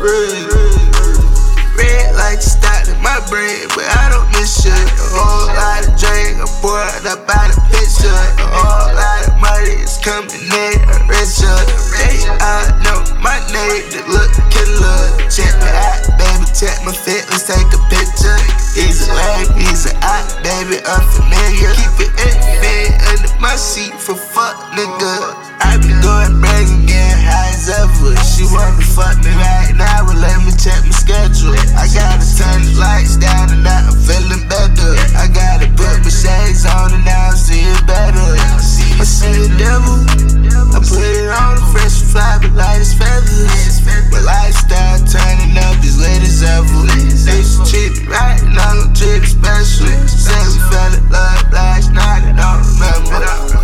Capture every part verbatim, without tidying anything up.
Red like to stop in my brain, but I don't miss you. A whole lot of drink, I poured up by the picture. A whole lot of money is coming in, I'm richer. They all know my name, they look killer. Check me out, baby, check my fit, let's take a picture. He's a lame, he's a out, baby, unfamiliar. Keep it infinite under my seat for fuck, nigga. I be going brazen, getting high as ever. She wanna fuck me right now, but let me check my schedule. I gotta turn the lights down and now I'm feeling better. I gotta put my shades on and now I'm seeing better. I see the devil, I put it on, fresh fly but light as feathers. My lifestyle turning up as late as ever. They should treat me right and I'm gon' treat it special. Said we fell in love last night, I don't remember.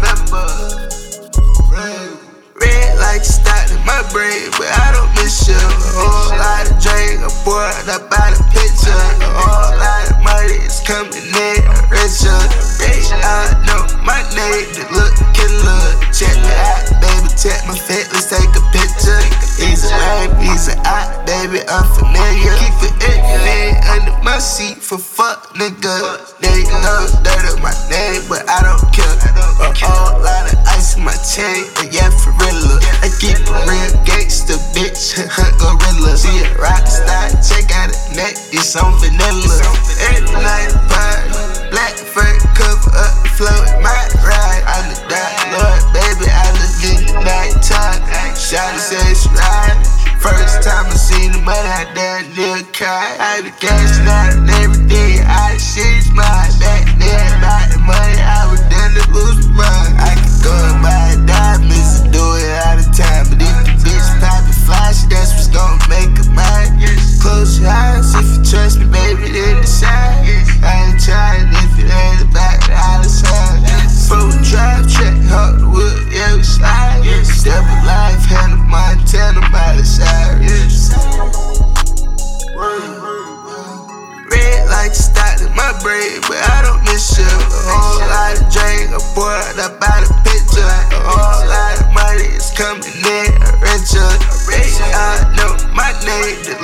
Red like to stop in my brain, but I don't miss you. A whole lot of drink, I poured up by the picture. A whole lot of money is coming in, I'm richer. They all know my name, they look killer. Check me out, baby, check my fit, let's take a picture. He's a lame, he's a out, baby, unfamiliar. Keep it infinite under my seat for fuck, nigga. They know dirt on my name, but I don't care. A whole lot of ice in my chain, but yeah, for real. I keep a real gangsta, bitch, gorilla. See a rock star, check out the neck, it's on vanilla. Every night a party, black fur cover up the floor in my ride. I'm the dark lord, baby, I look in the night time. Shawty says she ride. First time I seen the money, I damn near cried. I be cashing out and everything, I shit's mine. Back then, about the money, I was down to lose my mind. I could go and buy diamonds and do it all the time, but if the bitch poppin' flashy, that's what's gon' make her mine. Close your eyes if you trust me, baby, then decide. I ain't trying if it ain't about the dollar sign. Four drive, track, hard wood, yeah, we slide. Step of life, Hannah Montana, Miley Cyrus. Red like to stop in my brain, but I don't miss you. A whole lot of drink, I poured up by the picture. A whole lot of money is coming in, I'm richer. They all know my name, they